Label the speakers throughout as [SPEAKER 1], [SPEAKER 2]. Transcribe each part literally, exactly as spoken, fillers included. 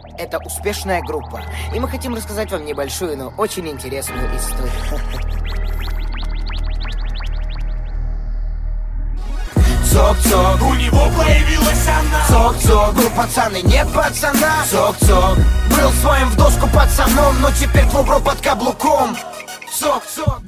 [SPEAKER 1] Это успешная группа, и мы хотим рассказать вам небольшую, но очень интересную историю.
[SPEAKER 2] Цок-цок, у него появилась она.
[SPEAKER 1] Цок-цок, был пацан и нет пацана. Цок-цок, был своим в доску пацаном, но теперь твой бро под каблуком. Цок-цок.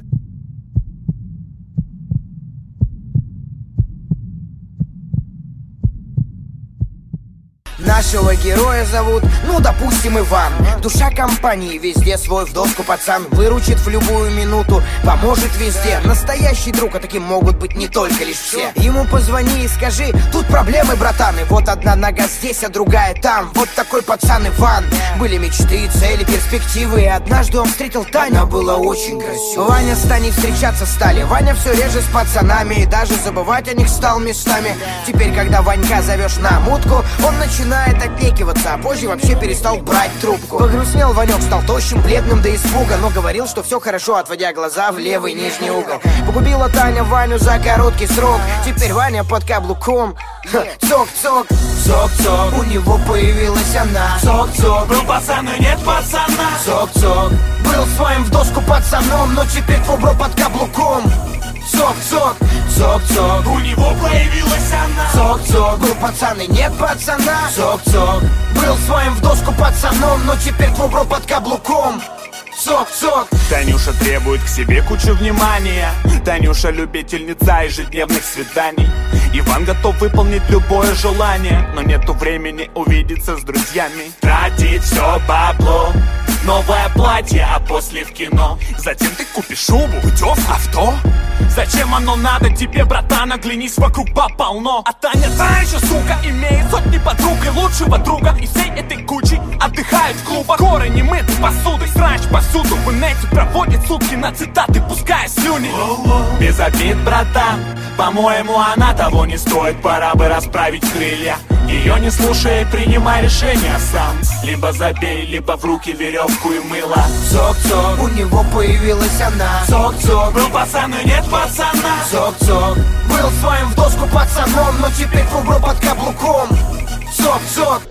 [SPEAKER 1] Нашего героя зовут, ну, допустим, Иван. Душа компании, везде свой в доску пацан. Выручит в любую минуту, поможет везде. Настоящий друг, а таким могут быть не только лишь все. Ему позвони и скажи, тут проблемы, братан. И вот одна нога здесь, а другая там. Вот такой пацан Иван. Были мечты, цели, перспективы. И однажды он встретил Таню, она была очень красивая. Ваня с Таней встречаться стали. Ваня все реже с пацанами, и даже забывать о них стал местами. Теперь, когда Ванька зовешь на мутку, он начинает отнекиваться, а позже вообще перестал брать трубку. Погрустнел Ванек, стал тощим, бледным до испуга, но говорил, что все хорошо, отводя глаза в левый нижний угол. Погубила Таня Ваню за короткий срок. Теперь Ваня под каблуком. Цок-цок,
[SPEAKER 2] Цок-цок,
[SPEAKER 1] у него появилась она.
[SPEAKER 2] Цок-цок, был пацан и нет пацана.
[SPEAKER 1] Цок-цок, был своим в доску пацаном, но теперь твой бро под каблуком. Цок-цок,
[SPEAKER 2] Цок-цок, у него появилась она.
[SPEAKER 1] Цок-цок, был пацан и нет пацана. Цок-цок, был своим в доску пацаном, но теперь твой бро под каблуком. Цок-цок.
[SPEAKER 2] Танюша требует к себе кучу внимания. Танюша любительница ежедневных свиданий. Иван готов выполнить любое желание, но нету времени увидеться с друзьями. Тратить все бабло, новое платье, а после в кино. Затем ты купишь шубу, путевку, авто. Зачем оно надо тебе, братан? Оглянись, вокруг пополно. А Таня, та еще сука, имеет сотни подруг и лучшего друга. И всей этой кучей отдыхают в клубах. Горы не мыты посудой, срач повсюду. В инете проводит сутки на цитаты, пуская слюни. Без обид, братан, по-моему, она того не стоит. Пора бы расправить крылья. Ее не слушай, принимай решение сам. Либо забей, либо в руки веревку и мыло.
[SPEAKER 1] Цок-цок, у него появилась она. Цок-цок,
[SPEAKER 2] был пацан и нет пацана.
[SPEAKER 1] Цок-цок, был своим в доску пацаном, но теперь твой бро под каблуком. Цок-цок.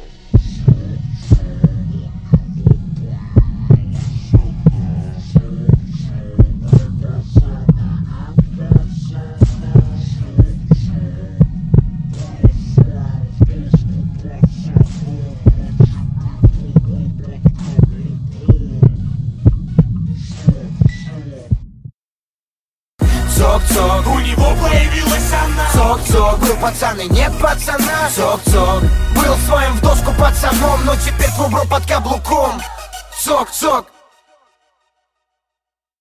[SPEAKER 2] Цок-цок, у него появилась она.
[SPEAKER 1] Цок-цок, был пацан и нет пацана. Цок-цок, был своим в доску пацаном, но теперь твой бро под каблуком. Цок-цок.